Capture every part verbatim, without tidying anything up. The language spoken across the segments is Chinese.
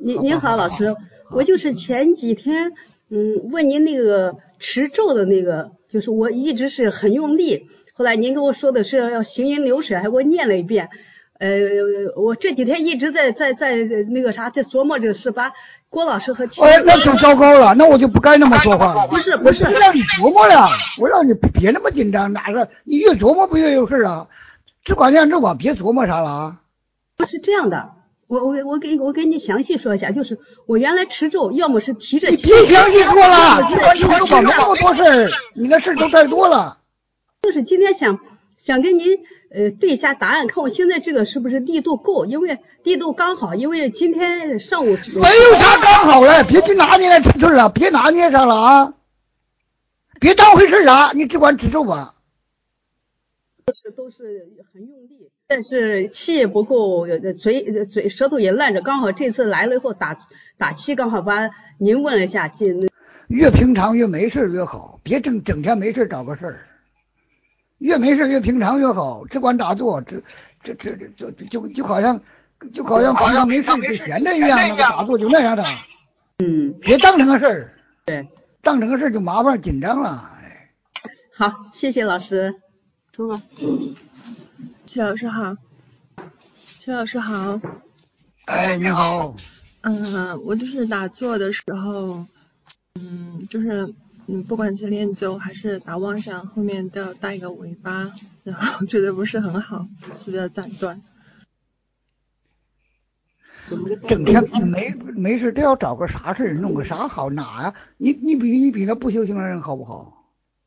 您您好，老师，我就是前几天嗯问您那个持咒的那个，就是我一直是很用力，后来您跟我说的是要行云流水，还给我念了一遍。呃，我这几天一直在在在那个啥，在琢磨这个事，把郭老师和齐。 哎，那就糟糕了，那我就不该那么说话。 不是不是， 我让你琢磨了，我让你别那么紧张，哪是你越琢磨不越有事啊？只管念咒吧，别琢磨啥了啊。 不是这样的，我我我给我给你详细说一下，就是我原来持咒，要么是提着。 你别详细说了，只管持咒吧，没那么多事儿，你那事都太多了。 就是今天想想跟您呃对一下答案，看我现在这个是不是力度够，因为力度刚好，因为今天上午没有啥刚好了，别去拿捏来这事了，别拿捏上了啊，别当回事啊，你只管持咒吧。 都是很用力，但是气也不够，嘴嘴舌头也烂着，刚好这次来了以后打打气，刚好把您问了一下， 越平常越没事越好，别整整天没事找个事儿。越没事越平常越好，只管打坐，这这这这就就就好像就好像平常没事就闲着一样，那个打坐就那样的。 嗯， 别当成个事儿， 对， 当成个事儿就麻烦紧张了。哎， 好，谢谢老师，说吧。 齐老师好，齐老师好。 哎，你好。 嗯，我就是打坐的时候，嗯，就是嗯，不管是练咒还是打妄想，后面都要带一个尾巴，然后我觉得不是很好，是不是要斩断？ 整天没没事都要找个啥事弄个啥好哪呀？你你比你比那不修行的人好不好？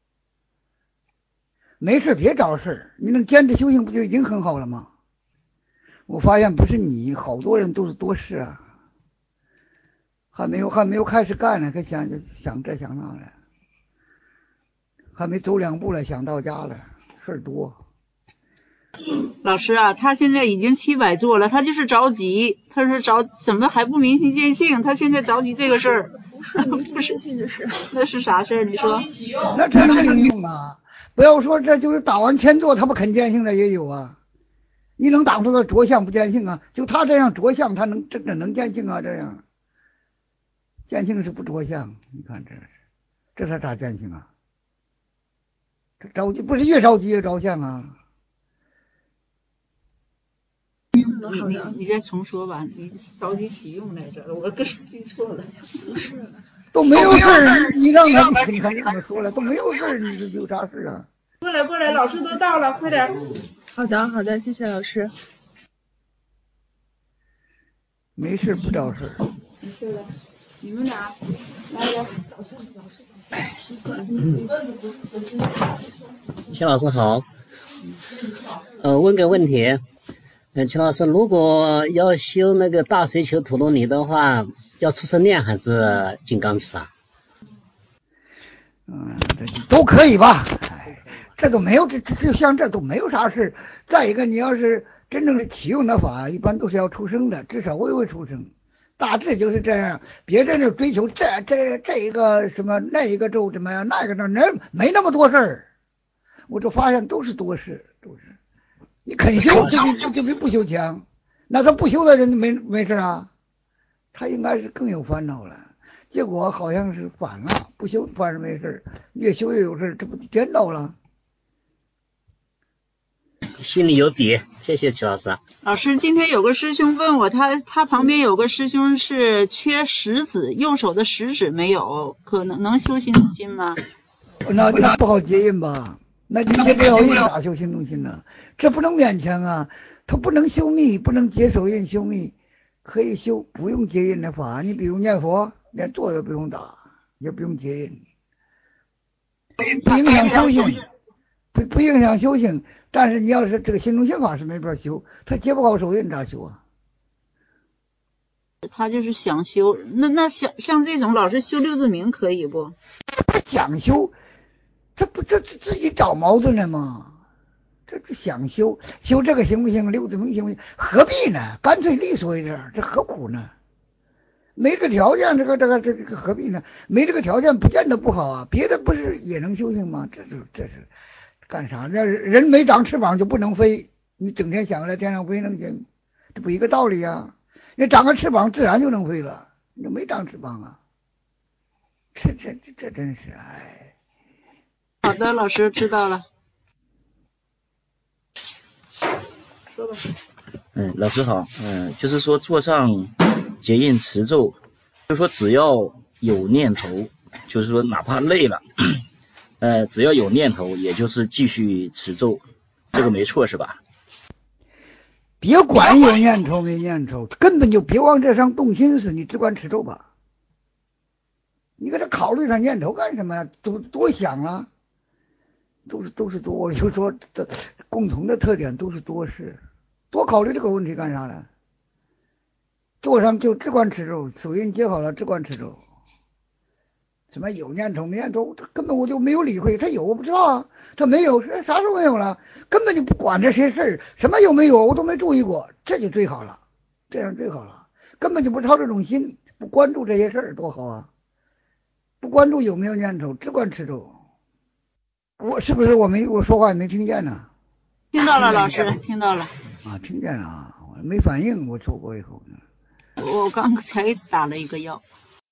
没事别找事，你能坚持修行不就已经很好了吗？我发现不是你，好多人都是多事啊，还没有还没有开始干呢，可想想这想那的，还没走两步了，想到家了，事儿多。 老师啊，他现在已经七百做了，他就是着急，他说着怎么还不明心见性？他现在着急这个事儿， 不是明心见性的事， 那是啥事儿？你说？ 那这能应用啊？不要说这就是打完千座他不肯见性的也有啊，你能打出他着相不见性啊？就他这样着相，他能真的能见性啊？这样见性是不着相，你看这是，这他咋见性啊？这着急不是越着急越着相啊？ 你你你再重说吧，你着急启用来着，我跟记错了。 不是， 都没有事儿，你让他你看你怎么说了？都没有事儿，你这有啥事啊？ 过来过来，老师都到了，快点。 好的好的，谢谢老师。 没事不找事。 没事了，你们俩来来。 齐老师好，呃，问个问题。嗯，齐老师，如果要修那个大水球陀罗尼的话，要出生念还是金刚持啊？ 嗯，都可以吧。哎，这都没有，这这像这都没有啥事。再一个，你要是真正的启用的法，一般都是要出生的，至少微微出生。大致就是这样，别在那追求这这这一个什么那一个咒怎么样，那个那那没那么多事儿。我就发现都是多事，都是。你肯修就比就比不修强，那他不修的人没没事啊，他应该是更有烦恼了。结果好像是反了，不修反而没事，越修越有事，这不颠倒了。 心里有底，谢谢齐老师。 老师，今天有个师兄问我，他他旁边有个师兄是缺食指，右手的食指没有，可能能修心动心吗？ 那那不好接印吧？那你接不了印咋修心动心呢？这不能勉强啊，他不能修密，不能接手印修密，可以修不用接印的法。你比如念佛，连坐都不用打，也不用接印，不影响修行，不不影响修行。但是你要是这个心动心法是没法修，他接不好手印咋修啊？ 他就是想修，那那像像这种老师修六字明可以不？ 想修，这不这这自己找矛盾了吗？这这想修修这个行不行？六字明行不行？何必呢？干脆利索一点，这何苦呢？没这个条件，这个这个这个何必呢？没这个条件不见得不好啊，别的不是也能修行吗？这是这是干啥？那人没长翅膀就不能飞，你整天想着天上飞能行？这不一个道理啊？ 你长个翅膀自然就能飞了，你没长翅膀啊，这这这这真是哎。 好的，老师知道了。说吧。 嗯，老师好，嗯，就是说做上结印持咒，就是说只要有念头，就是说哪怕累了，呃，只要有念头，也就是继续持咒，这个没错是吧？ 别管有念头没念头，根本就别往这上动心思，你只管持咒吧。你搁这考虑他念头干什么呀？都多想啊，都是都是多，我就说这共同的特点都是多事，多考虑这个问题干啥呢？做上就只管持咒，手印接好了只管持咒。什么有念头没念头，根本我就没有理会，他有我不知道啊，他没有是啥时候没有了，根本就不管这些事儿，什么有没有我都没注意过，这就最好了，这样最好了，根本就不操这种心，不关注这些事儿多好啊，不关注有没有念头，只管持咒。我是不是我没我说话也没听见呢？ 听到了，老师听到了。 啊，听见了啊，我没反应，我说过以后呢。 我刚才打了一个药。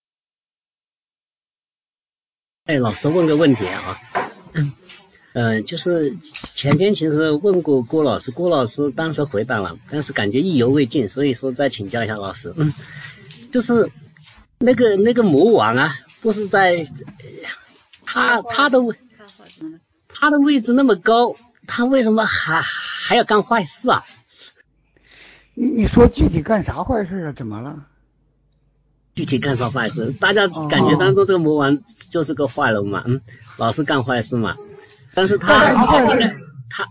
哎，老师问个问题啊，嗯、呃，就是前天其实问过郭老师，郭老师当时回答了，但是感觉意犹未尽，所以说再请教一下老师，嗯，就是那个那个魔王啊，不是在他他的他的位置那么高，他为什么还还要干坏事啊？ 你你说具体干啥坏事啊？怎么了？ 具体干啥坏事？大家感觉当中这个魔王就是个坏人嘛，嗯，老是干坏事嘛。但是他他，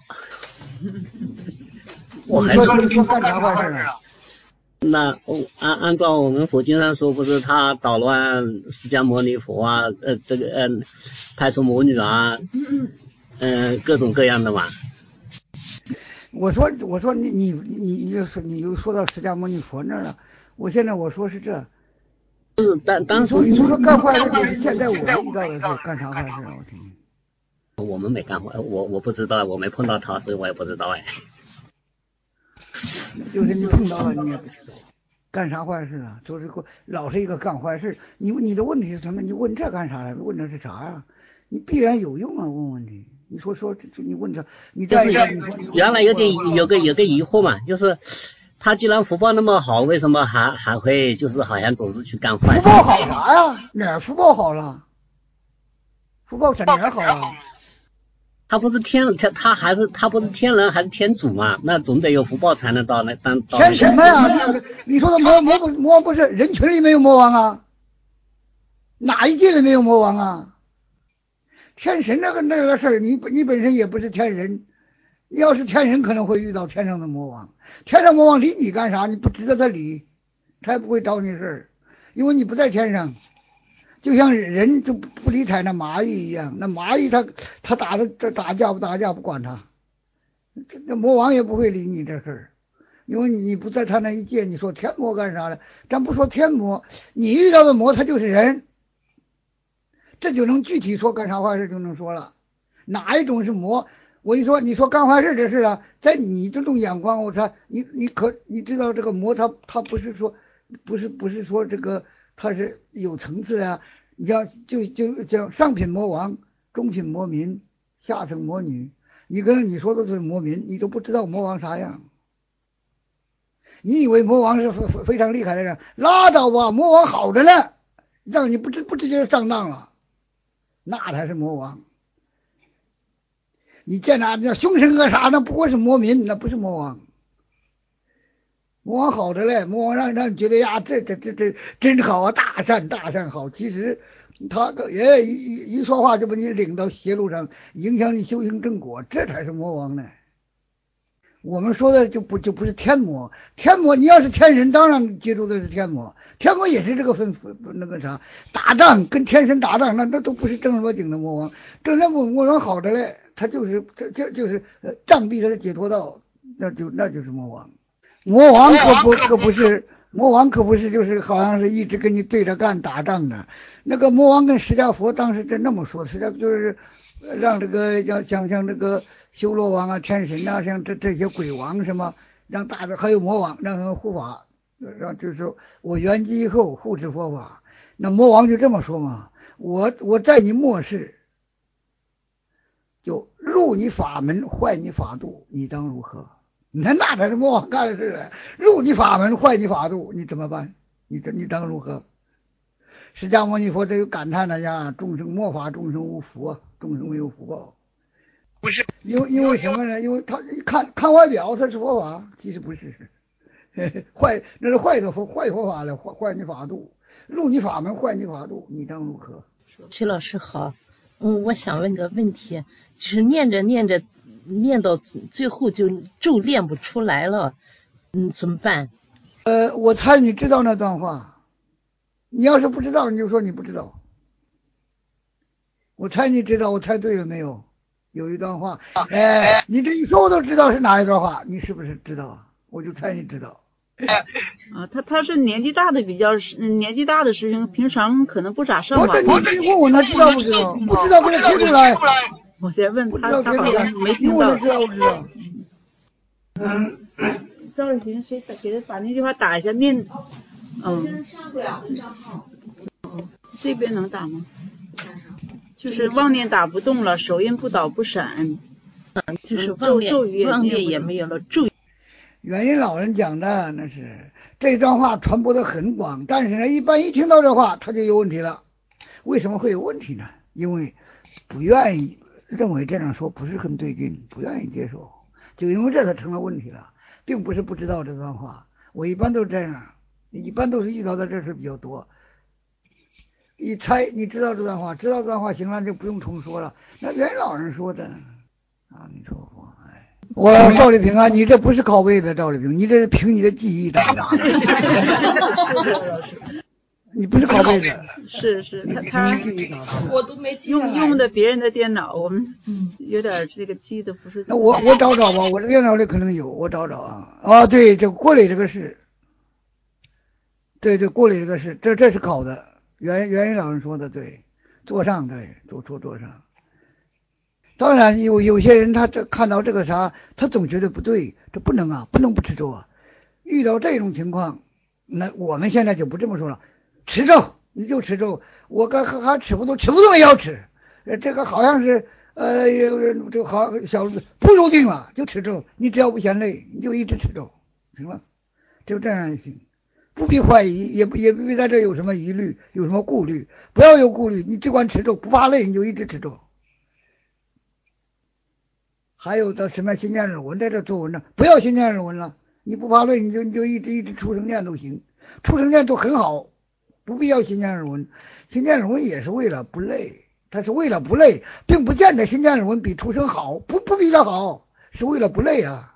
我还说你说干啥坏事啊？ 那按按照我们佛经上说，不是他捣乱释迦牟尼佛啊，呃，这个呃，派出魔女啊，呃，各种各样的嘛。 我说我说你你你你又说你又说到释迦牟尼佛那儿了，我现在我说是这。 就是当当时你说干坏事就是现在我们遇到的是干啥坏事啊？我听听。 我们没干坏，我我不知道，我没碰到他，所以我也不知道哎。 就是你碰到了你也不知道干啥坏事啊？就是老是一个干坏事，你你的问题是什么？你问这干啥来？问的是啥呀？你必然有用啊！问问题，你说说你问这，你再一个你说原来有点有个有个疑惑嘛，就是。他既然福报那么好，为什么还还会就是好像总是去干坏事？ 福报好啥呀？哪儿福报好了？福报哪儿好了？ 他不是天他他还是他不是天人还是天主嘛？那总得有福报才能到那当到。 天什么呀？你说的魔魔魔王不是人群里没有魔王啊？哪一界里没有魔王啊？天神那个那个事儿，你你本身也不是天人。你要是天人可能会遇到天上的魔王，天上魔王理你干啥？你不值得他理，他也不会找你事儿，因为你不在天上。就像人就不理睬那蚂蚁一样，那蚂蚁他他打的打架不打架不管他，这那魔王也不会理你这事儿，因为你不在他那一界。你说天魔干啥了？咱不说天魔，你遇到的魔他就是人，这就能具体说干啥坏事就能说了，哪一种是魔？我一说，你说干坏事这事啊，在你这种眼光，我说你你可你知道这个魔，他他不是说不是不是说这个他是有层次啊。你像就就叫上品魔王、中品魔民、下层魔女，你跟你说的是魔民，你都不知道魔王啥样。你以为魔王是非非常厉害的人？拉倒吧，魔王好着呢，让你不知不直接上当了，那才是魔王。你见哪叫凶神恶煞，那不过是魔民，那不是魔王。魔王好着嘞，魔王让让你觉得呀，这这这这真好啊，大善大善好。其实他也一一说话就把你领到邪路上，影响你修行正果，这才是魔王呢。我们说的就不就不是天魔，天魔你要是天人，当然接触的是天魔，天魔也是这个分那个啥，打仗跟天神打仗，那那都不是正儿八经的魔王。正儿八经魔王好着嘞，他就是这这就是障蔽他的解脱道，那就那就是魔王。魔王可不可不是魔王可不是就是好像是一直跟你对着干打仗的。那个魔王跟释迦佛当时真那么说，释迦就是让这个像像像这个修罗王啊、天神啊，像这这些鬼王什么，让大的还有魔王让他们护法， 然后就是说我圆寂以后护持佛法，那魔王就这么说嘛，我我在你末世，就入你法门，坏你法度，你当如何？你看那才是魔王干的事，入你法门，坏你法度，你怎么办？你你当如何？释迦牟尼佛这就感叹了呀，众生末法，众生无福啊，众生没有福报。不是，因为因为什么呢？因为他看看外表他是佛法，其实不是，坏那是坏的佛坏佛法了，坏坏你法度，入你法门，坏你法度，你当如何？ 齐老师好，嗯，我想问个问题，就是念着念着念到最后就咒念不出来了，嗯，怎么办？ 呃，我猜你知道那段话，你要是不知道，你就说你不知道。我猜你知道，我猜对了没有？有一段话，哎，你这一说我都知道是哪一段话，你是不是知道？我就猜你知道。 啊，他他是年纪大的比较，年纪大的师兄，平常可能不咋上网。 我这你问我，那知道不知道？不知道给他提出来。 我先问他，他好像没听到。 知道不知道？ 嗯，赵瑞平，谁给他把那句话打一下？念。嗯。现在上不了账号。这边能打吗？就是妄念打不动了，手印不倒不闪。 嗯，就是妄念妄念也没有了，咒。 元音老人讲的那是这段话传播的很广，但是呢，一般一听到这话他就有问题了。为什么会有问题呢？因为不愿意认为这样说不是很对劲，不愿意接受，就因为这才成了问题了，并不是不知道这段话。我一般都是这样，一般都是遇到的这事比较多。一猜你知道这段话，知道这段话行了，就不用重说了。那元音老人说的啊，你说我哎。我赵丽萍啊，你这不是拷贝的赵丽萍，你这是凭你的记忆打的。你不是拷贝的。 是是，他他我都没记用用的别人的电脑，我们有点这个记的不是。 那我我找找吧，我这电脑里可能有，我找找啊。啊，对，这郭磊这个是，对对，郭磊这个是，这这是考的，袁袁云老师说的对，坐上对，坐坐坐上。当然有有些人他这看到这个啥，他总觉得不对，这不能啊，不能不持咒啊。遇到这种情况，那我们现在就不这么说了，持咒你就持咒，我刚还还持不动，持不动也要持。呃，这个好像是呃，这好小不入定了就持咒，你只要不嫌累，你就一直持咒，行了，就这样也行，不必怀疑，也不也不必在这有什么疑虑，有什么顾虑，不要有顾虑，你只管持咒，不怕累你就一直持咒。还有的什么心念日文在这做文章，不要心念日文了，你不怕累，你就你就一直一直出生念都行，出生念都很好，不必要心念日文。心念日文也是为了不累，它是为了不累，并不见得心念日文比出生好，不不比它好，是为了不累啊。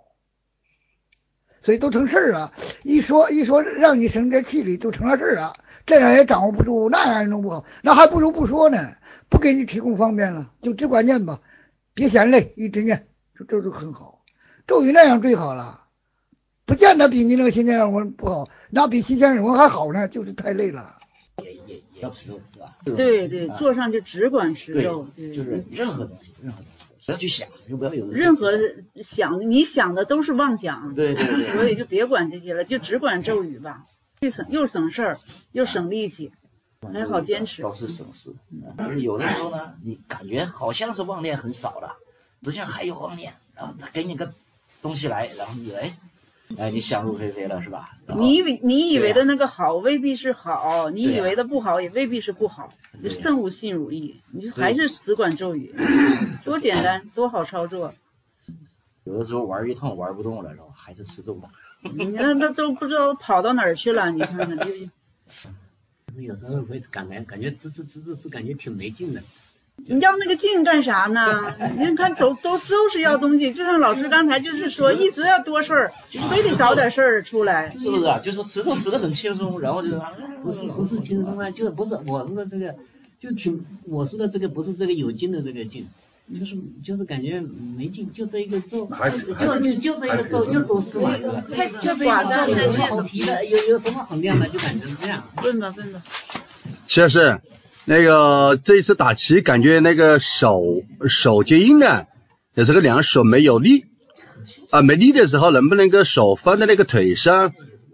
所以都成事儿了，一说一说让你省点气力就成了事儿了，这样也掌握不住，那样也弄不好，那还不如不说呢，不给你提供方便了，就只管念吧。别嫌累，一直念，这这就很好。咒语那样最好了，不见得比你那个心念日文不好，那比心念日文还好呢，就是太累了。 也也也要持咒，是吧？ 对对，坐上就只管持咒， 对，就是任何东西，任何东西，不要去想，就不要有任何想，你想的都是妄想， 对对对， 所以就别管这些了，就只管咒语吧，又省又省事儿，又省力气。还好坚持， 倒是省事。就是有的时候呢，你感觉好像是妄念很少了，实际上还有妄念，然后他给你个东西来，然后你哎，哎，你想入非非了是吧？ 你以为你以为的那个好未必是好，你以为的不好也未必是不好，就慎勿信如意，你就还是只管咒语，多简单，多好操作。 有的时候玩一通玩不动了，然后还是持咒吧。 你那那都不知道跑到哪儿去了，你看看就。 有时候会感觉感觉吃吃吃吃吃感觉挺没劲的。 你要那个劲干啥呢？你看走都都是要东西，就像老师刚才就是说，一直要多事儿，非得找点事儿出来， 是不是啊？就说吃都吃得很轻松，然后就不是不是轻松啊，就是不是我说的这个，就挺我说的这个不是这个有劲的这个劲。就是就是感觉没劲，就这一个咒，就就就就这一个咒就都是完了，就这一个咒有什么好提的？有有什么好亮的？就感觉是这样。 问吧问吧。 齐老师，那个这一次打棋，感觉那个手手接印呢，也是个两手没有力啊，没力的时候能不能够手放在那个腿上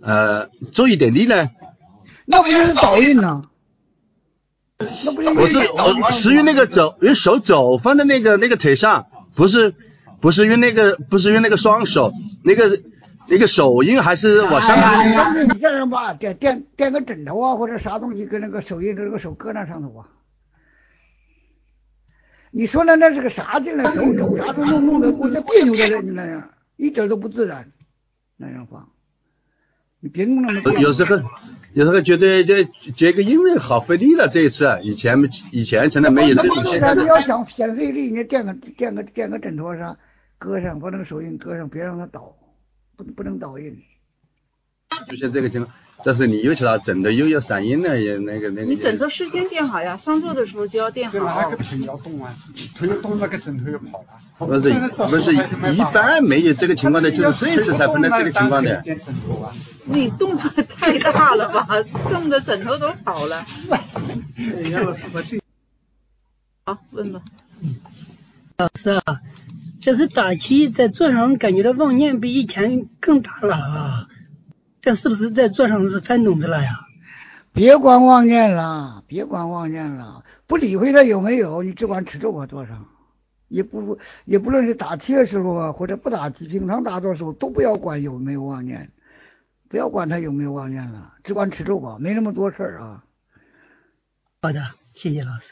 呃做一点力呢？ 那不就是倒印呢？那不是我是我是用那个肘，用手肘放在那个那个腿上，不是不是用那个不是用那个双手，那个那个手印还是往上。 哎呀，你这样吧，垫垫垫个枕头啊，或者啥东西，跟那个手印，跟那个手搁那上头啊。你说那那是个啥劲呢？手肘啥都弄弄的，我这别扭的了，你那样一点都不自然，那样放。你别弄那么别扭。 有时候有时候觉得这这个印呢好费力了，这一次以前以前真的没有这种现象。 你要想显费力，你垫个垫个垫个枕头上，搁上，把那个手印搁上，别让它倒，不不能倒印。 出现这个情况，但是你又知道枕头又要散印了，也那个那个。 你枕头事先垫好呀，上座的时候就要垫好。 那个腿要动啊，腿要动，那个枕头就跑了。 不是不是，一般没有这个情况的，就是这一次才碰到这个情况的。 你动作太大了吧，动的枕头都跑了。 是啊。 好，问吧。 老师啊，这是打棋在桌上感觉到妄念比以前更大了啊。这是不是在桌上是翻种子了呀？ 别管妄念了，别管妄念了，不理会它有没有，你只管持咒啊，桌上，也不也不论是打棋的时候啊，或者不打棋，平常打坐的时候都不要管有没有妄念，不要管它有没有妄念了，只管持咒吧，没那么多事儿啊。 好的，谢谢老师。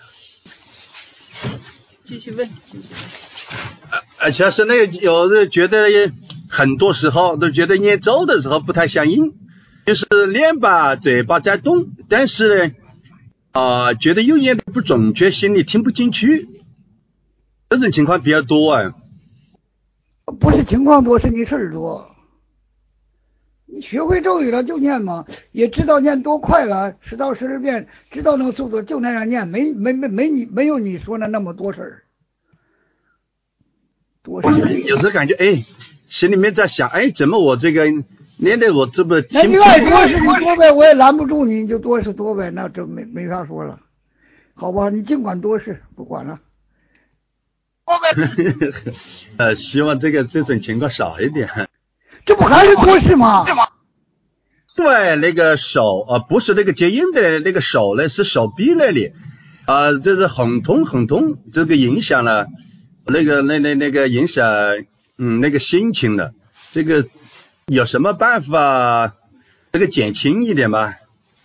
继续问，继续问。 而且是那个有的觉得很多时候都觉得念咒的时候不太相应，就是念吧嘴巴在动，但是呢啊、呃、觉得又念的不准确，心里听不进去，这种情况比较多啊。 不是情况多，是你事儿多。你学会咒语了就念嘛，也知道念多快了，十到十十遍，知道那个速度就那样念，没没没没你没有你说的那么多事儿。多事儿。 有时候感觉哎，心里面在想，哎，怎么我这个念的我这么听不那你爱多事你多呗，我也拦不住你，你就多事多呗，那这没没啥说了，好吧？你尽管多事，不管了。 呃，希望这个这种情况少一点。 这不还是多事吗？ 对，那个手啊、呃，不是那个结印的那个手呢，是手臂那里啊、呃，这是很痛很痛，这个影响了那个那那那个影响嗯那个心情了。这个有什么办法这个减轻一点吧？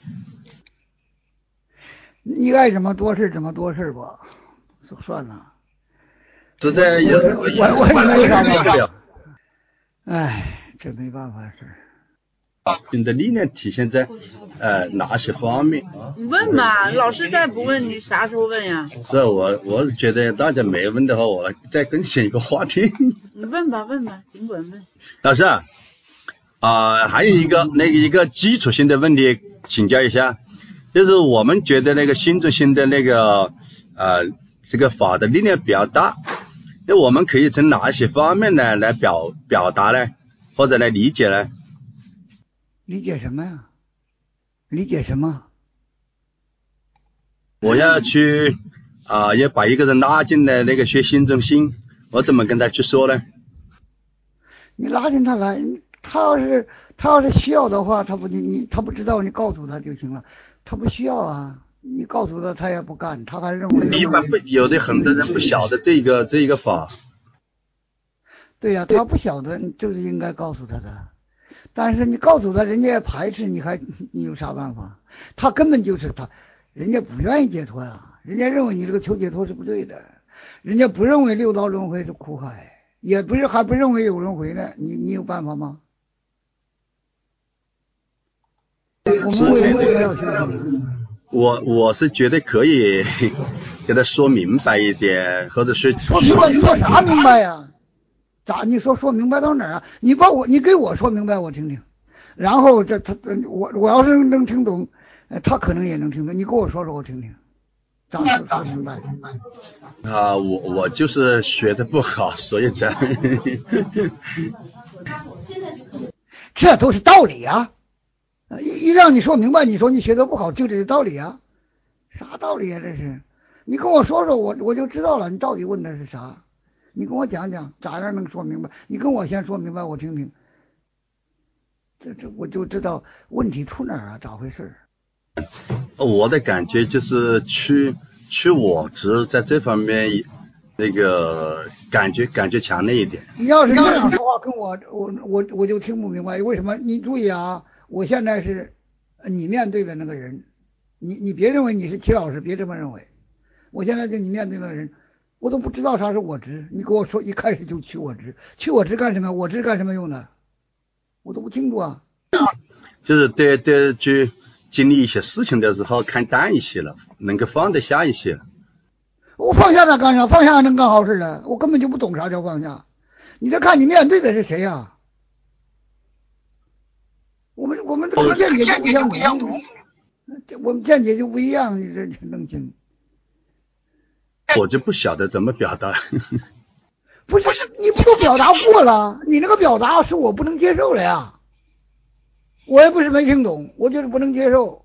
你爱怎么多事怎么多事吧，算了。 实在有我我我没啥办法。哎，这没办法事。 你的力量体现在呃哪些方面？ 你问吧，老师再不问，你啥时候问呀？ 是我我觉得大家没问的话，我再更新一个话题。 你问吧，问吧，尽管问。 老师啊、呃，还有一个那个一个基础性的问题请教一下，就是我们觉得那个心中心的那个呃这个法的力量比较大。那我们可以从哪些方面呢来表表达呢，或者来理解呢？ 理解什么呀？理解什么？ 我要去啊、呃，要把一个人拉进来那个学心中心，我怎么跟他去说呢？ 你拉进他来，他要是他要是需要的话，他不你你他不知道，你告诉他就行了。他不需要啊。你告诉他，他也不干，他还认为一般不有的很多人不晓得这个这个法。 对呀、啊，他不晓得，就是应该告诉他的。但是你告诉他，人家也排斥，你还你有啥办法？他根本就是他，人家不愿意解脱呀，人家认为你这个求解脱是不对的，人家不认为六道轮回是苦海，也不是还不认为有轮回呢，你你有办法吗？我们为什么要修行？ 我我是觉得可以给他说明白一点，或者是说明白说啥明白呀？咋你说说明白到哪儿啊？你把我你给我说明白我听听，然后这他我我要是能听懂，他可能也能听懂。你给我说说我听听，咋说说明白？ 啊，我我就是学的不好，所以才这都是道理啊。一一让你说明白，你说你学得不好，就这道理啊？啥道理啊？这是，你跟我说说，我我就知道了。你到底问的是啥？你跟我讲讲，咋样能说明白？你跟我先说明白，我听听。 这这我就知道问题出哪儿啊，咋回事？ 我的感觉就是去去我执在这方面那个感觉感觉强烈一点。 你要是这样说话跟我我我我就听不明白为什么。你注意啊，我现在是你面对的那个人，你你别认为你是齐老师，别这么认为。我现在就你面对的人，我都不知道啥是我执。你给我说一开始就去我执，去我执干什么？我执干什么用的？我都不清楚啊。 就是对对，去经历一些事情的时候看淡一些了，能够放得下一些了。 我放下它干啥？放下能干好事了？我根本就不懂啥叫放下。你得看你面对的是谁呀、啊？我们我们这个见解就不相同，我们见解就不一样，你这弄清。 我就不晓得怎么表达。 不是，你不都表达过了？你那个表达是我不能接受了呀。我也不是没听懂，我就是不能接受。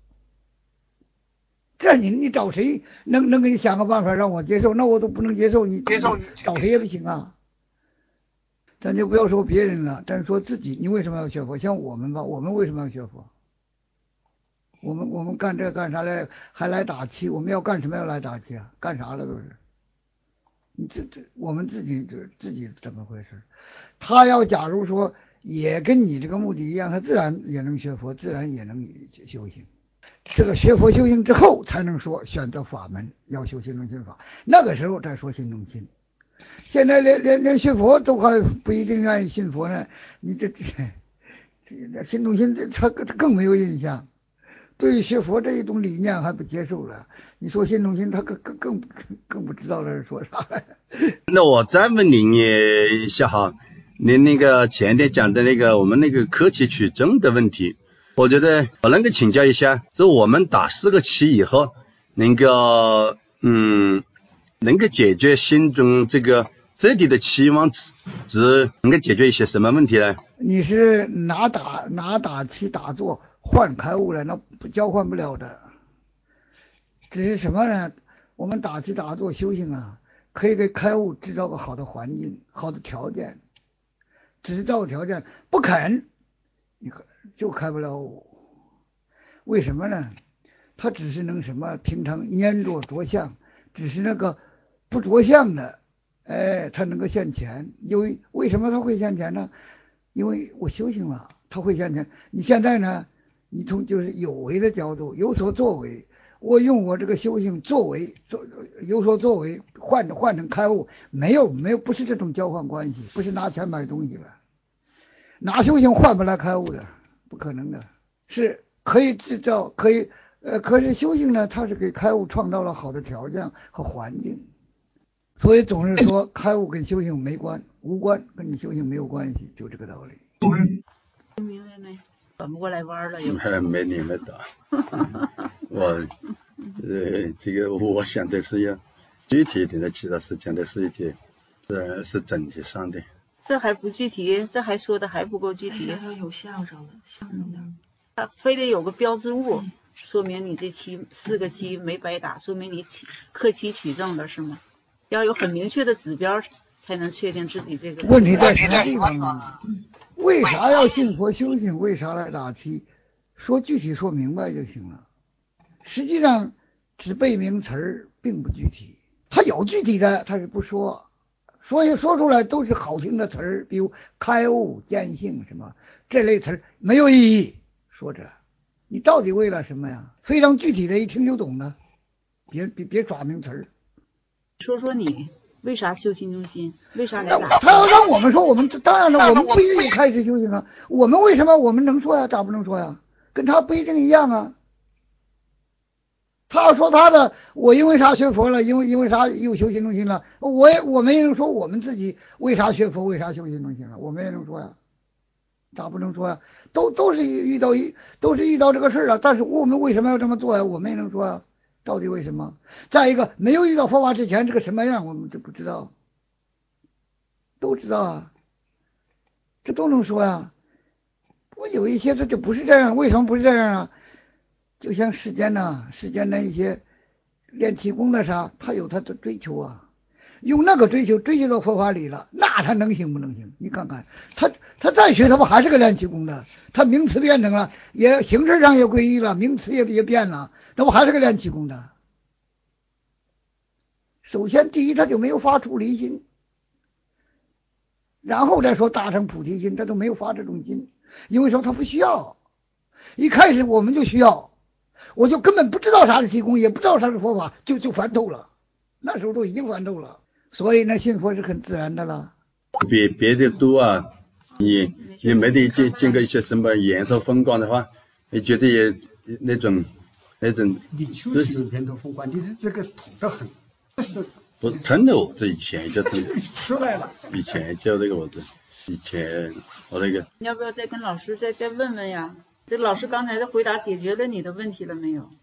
这你你找谁能能给你想个办法让我接受？那我都不能接受，你接受你找谁也不行啊。咱就不要说别人了，但是说自己，你为什么要学佛？像我们吧，我们为什么要学佛？我们我们干这干啥来？还来打气？我们要干什么要来打气啊？干啥了都是？你这这我们自己就自己怎么回事？他要假如说也跟你这个目的一样，他自然也能学佛，自然也能修行。这个学佛修行之后，才能说选择法门，要修心中心法。那个时候再说心中心。现在连连连学佛都还不一定愿意信佛呢，你这这这心中心他更没有印象，对于学佛这一种理念还不接受了。你说心中心，他更更更更不知道这是说啥了。 那我再问您一下哈，您那个前天讲的那个我们那个科期取证的问题，我觉得我能够请教一下，就我们打四个期以后，能够嗯。能够解决心中这个这里的期望值值能够解决一些什么问题呢？ 你是拿打拿打七打坐换开悟了，那不交换不了的。只是什么呢？我们打七打坐修行啊，可以给开悟制造个好的环境、好的条件。只是造条件不肯，你就开不了悟。为什么呢？他只是能什么平常粘着着相，只是那个。不着相的，哎，他能够现前。因为为什么他会现前呢？因为我修行了，他会现前。你现在呢？你从就是有为的角度有所作为，我用我这个修行作为做有所作为，换换成开悟，没有没有不是这种交换关系，不是拿钱买东西了，拿修行换不来开悟的，不可能的，是可以制造可以呃，可是修行呢，它是给开悟创造了好的条件和环境。所以总是说开悟跟修行没关，无关，跟你修行没有关系，就这个道理。 听明白没？转不过来弯了又。 没明白的。我呃，这个我想的是要具体一点的，其他是讲的是一些呃是整体上的。 这还不具体，这还说的还不够具体。 要有相声的，相声的。 他非得有个标志物，说明你这期四个期没白打，说明你克期取证了，是吗？要有很明确的指标，才能确定自己这个。 问题在什么地方啊？为啥要信佛修行？为啥来打七？说具体说明白就行了。实际上只背名词儿，并不具体。他有具体的，他是不说，所以说出来都是好听的词儿，比如开悟、见性什么这类词儿没有意义。说着，你到底为了什么呀？非常具体的，一听就懂的，别别别耍名词儿。 说说你为啥修心中心？为啥来打？ 他要让我们说，我们当然了，我们不一定开始修行啊。我们为什么我们能说呀？咋不能说呀？跟他不一定一样啊。他要说他的，我因为啥学佛了？因为因为啥又修心中心了？我也我们也能说我们自己为啥学佛，为啥修心中心了？我们也能说呀。咋不能说呀？都都是遇到一都是遇到这个事儿啊。但是我们为什么要这么做呀？我们也能说呀。到底为什么？再一个，没有遇到佛法之前，这个什么样我们就不知道，都知道啊，这都能说呀。我有一些这就不是这样，为什么不是这样啊？就像世间呐、啊，世间的一些练气功的啥，他有他的追求啊。 用那个追求追求到佛法里了，那他能行不能行？你看看他他再学，他不还是个练气功的？他名词变成了，也形式上也归一了，名词也也变了，那不还是个练气功的？首先第一，他就没有发出离心，然后再说大乘菩提心，他都没有发这种心，因为说他不需要。一开始我们就需要，我就根本不知道啥是气功，也不知道啥是佛法，就就烦透了，那时候都已经烦透了。所以呢，信佛是很自然的了。 别别的多啊，你你没得经经过一些什么颜色风光的话，你觉得也那种那种你就是有颜色风光，你的这个土得很，是不是疼的我，这以前叫疼， 出来了。 以前叫这个我这，以前我那个。 你要不要再跟老师再再问问呀？这老师刚才的回答解决了你的问题了没有？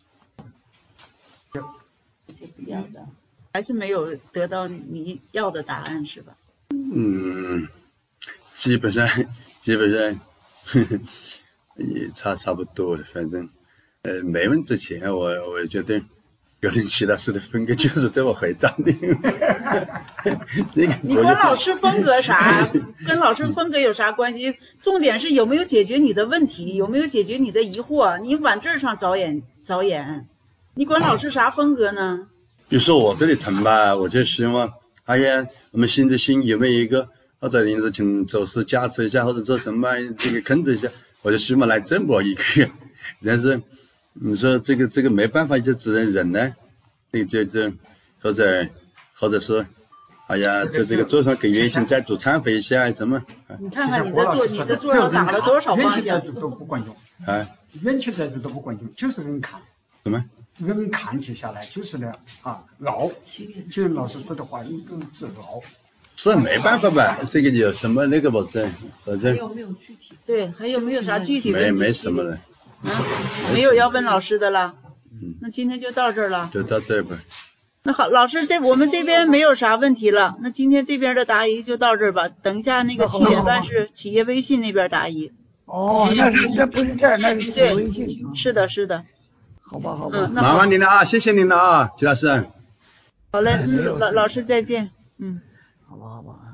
解不了的，还是没有得到你要的答案是吧？ 嗯，基本上基本上呵呵也差差不多了，反正呃没问之前我我觉得有人其他事的风格就是对我回答的。这个你跟老师风格啥？跟老师风格有啥关系？重点是有没有解决你的问题，有没有解决你的疑惑？你往这上着眼着眼，你管老师啥风格呢？ 比如说我这里疼吧，我就希望，哎呀，我们新的心有没有一个，或者临时请走势加持一下，或者做什么这个控制一下，我就希望来这么一个。但是你说这个这个没办法，就只能忍呢。这这这，或者或者说，哎呀，在这个桌上给冤亲债主忏悔一下，怎么？ 你看看你这桌，你这桌上打了多少方向？ 冤亲债主都不管用啊， 冤亲债主都不管用，就是人看。 什么？ 人看起下来就是呢啊，熬，就老师说的话，一个字熬。 是没办法吧？这个有什么那个保证？保证。 还有没有具体？ 对，还有没有啥具体问题？ 没没什么了。 啊，没有要问老师的了。嗯。那今天就到这儿了。 就到这儿吧。 那好，老师这我们这边没有啥问题了，那今天这边的答疑就到这儿吧。等一下那个企业办事、企业微信那边答疑。 哦，那是那不是这儿，那是企业微信。 是的，是的。 好吧，好吧。 嗯， 麻烦您了啊，谢谢您了啊，齐老师。 好嘞，老老师再见。嗯。 好吧，好吧。